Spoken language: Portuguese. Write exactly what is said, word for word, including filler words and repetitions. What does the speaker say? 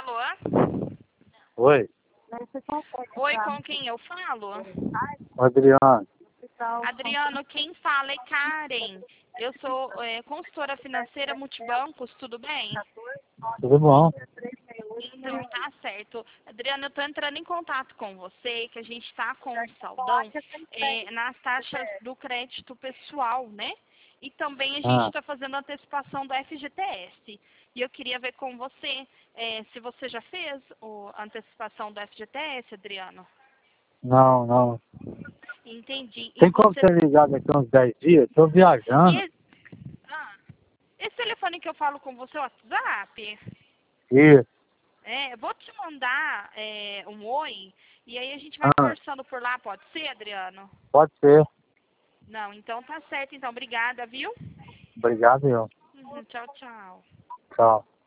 Alô? Oi, Oi, com quem eu falo? Adriano. Adriano, quem fala é Karen. Eu sou é, consultora financeira Multibancos, tudo bem? Tudo bom? Então, tá certo. Adriano, eu tô entrando em contato com você, que a gente tá com um saldão é, nas taxas do crédito pessoal, né? E também a gente Ah, está fazendo antecipação do F G T S. E eu queria ver com você é, se você já fez o- a antecipação do F G T S, Adriano. não, não. Entendi. E Tem como você. você ligar daqui uns dez dias? Estou E viajando. esse, ah, esse telefone que eu falo com você é o WhatsApp? Isso. É, eu vou te mandar é, um oi e aí a gente vai Ah, conversando por lá, pode ser, Adriano? pode ser. Não, então tá certo, então obrigada, viu? Obrigado, eu. Uhum, tchau, tchau. Tchau.